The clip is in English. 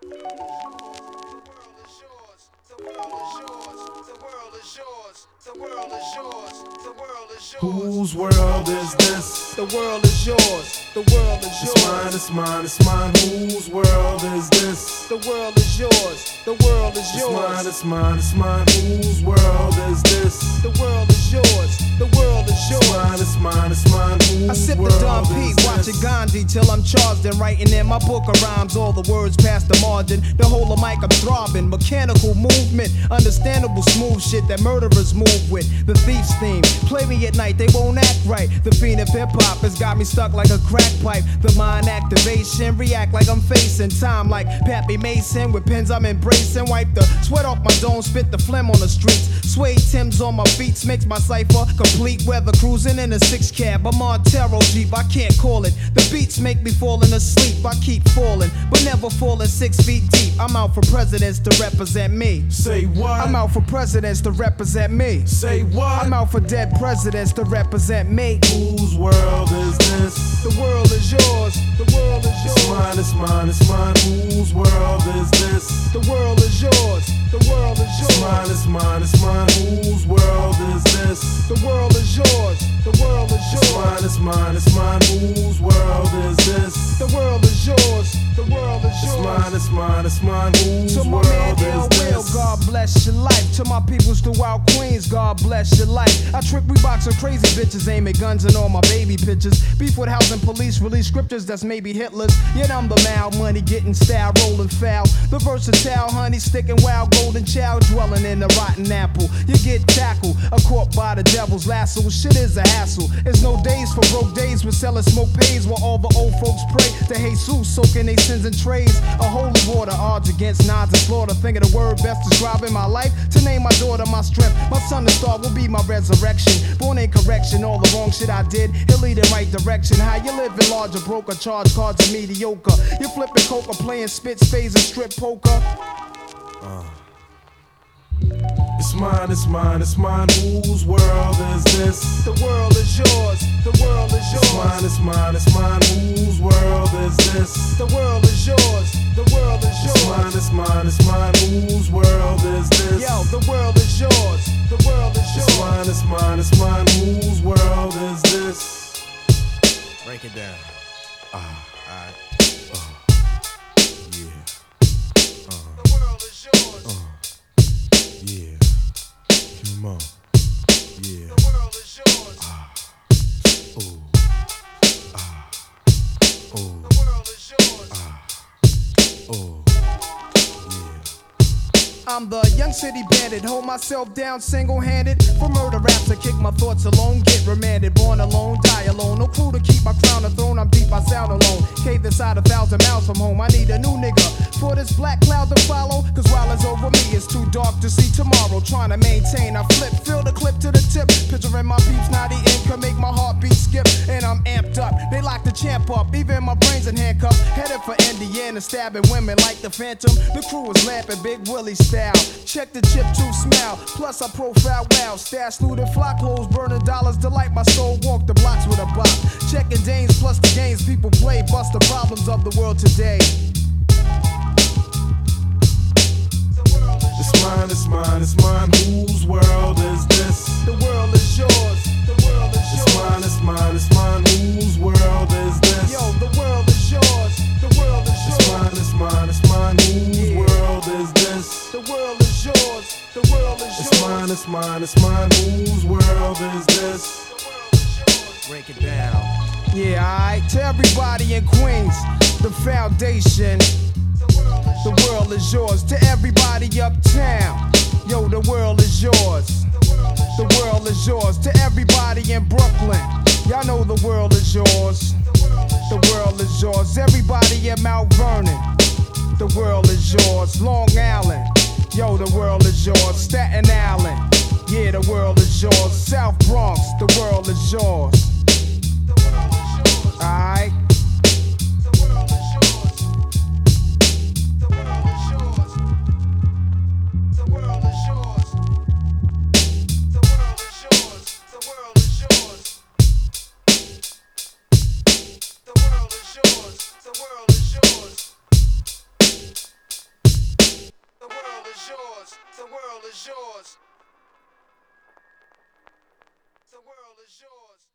Whose world is this? The world is yours. The world is yours. It's mine, it's mine, it's mine. Whose world is this? The world is yours. The world is yours. It's mine, it's mine, it's mine. Whose world is this? The world is yours. The world is yours. It's mine, it's mine, it's mine. Whose I sip the world Don is P, this? watching Gandhi till I'm charged and writing in my book of rhymes. All the words past the margin. The whole of mic I'm throbbing. Mechanical movement, understandable smooth shit that murderers move with. The thief's theme. Play me at night, they won't act right. The fiend of hip hop has got me stuck like a crack pipe. The mind activation, react like I'm facing time like Pappy Mason. With pens I'm embracing. Wipe the sweat off my dome, spit the phlegm on the streets. Suede Timbs on my beats makes my cipher complete. Weather cruising in a 6 cab, I'm on Montero Jeep, I can't call it. The beats make me falling asleep, I keep falling, but never falling 6 feet deep. I'm out for presidents to represent me. Say what? I'm out for presidents to represent me. Say what? I'm out for dead presidents to represent me. Whose world is this? The world is yours. The world is yours. It's mine, it's mine, it's mine. Whose world is this? The world is yours. The world is yours. It's mine, it's mine, it's mine. Whose world is this? The world is yours. The world is yours. It's mine, it's mine, it's mine. Whose world is this? The world is yours. The world is yours. It's mine, it's mine, it's mine. Whose To my man world Ill is Will, this? God bless your life. To my peoples throughout Queens, God bless your life. I trick Reeboks on crazy bitches, aim at guns and all my baby pictures. Beef with housing police, release scriptures that's maybe Hitler's. Yet I'm the mal, money getting style, rolling foul. The versatile honey sticking wild, golden child dwelling in the rotten apple. You get tackled, a caught by the devil's lasso. Shit is a hassle. There's no days for broke days with selling smoke pays while all the old folks pray to Jesus, soaking they sins in trays. A holy water, odds against nods and slaughter. Think of the word best describing my life. To name my daughter my strength. My son, the star, will be my resurrection. Born in correction, all the wrong shit I did, he'll lead in right direction. How you living large or broke or charge cards are mediocre. You flipping coca, playing spit spades and strip poker. It's mine, it's mine, it's mine. Whose world is this? The world is yours. The world is yours. It's mine, it's mine, it's mine. Whose world is this? The world is yours. The world is yours. It's mine, it's mine, it's mine. Whose world is this? Yo, the world is yours. The world is yours. It's mine, it's mine, it's mine. Whose world is this? Break it down. Alright. Yeah, The world is yours. yeah. Come on. Yeah. The world is yours. Ooh. Ooh. The world is yours. Ooh. Yeah. I'm the young city bandit, hold myself down single-handed. For murder raps, I kick my thoughts alone, get remanded. Born alone, die alone, no clue to keep my crown or throne. I'm deep, I sound alone. Cave inside 1,000 miles from home. I need a new nigga for this black cloud to follow. Cause while it's over me, it's too dark to see tomorrow. Trying to maintain, I flip, fill the clip to the tip. Picturing my peeps, now the ink can make my heartbeat skip. And I'm amped up, they lock the champ up. Even my brains in handcuffs. Headed for Indiana, stabbing women like the Phantom. The crew is lamping, Big Willie style. Check the chip to smile. Plus I profile wow. Stash looting, flock clothes, burning dollars. Delight my soul, walk the blocks with a bop. Checking Danes plus the games people play. Bust the problems of the world today. It's mine, it's mine, it's mine. Whose world is this? The world is yours. The world is yours. It's mine, it's mine, it's mine. Whose world is this? Yo, the world is yours. The world is yours. It's mine, it's mine, it's mine. Whose world is this? The world is yours. The world is yours. It's mine, it's mine, it's mine. Whose world is this? Break it down. Yeah, alright. To everybody in Queens, the foundation. The world is yours. To everybody uptown, yo, the world is yours. The world is yours. To everybody in Brooklyn, y'all know the world is yours. The world is yours. Everybody in Mount Vernon, the world is yours. Long Island, yo, the world is yours. Staten Island, yeah, the world is yours. South Bronx, the world is yours. Alright. is yours. The world is yours.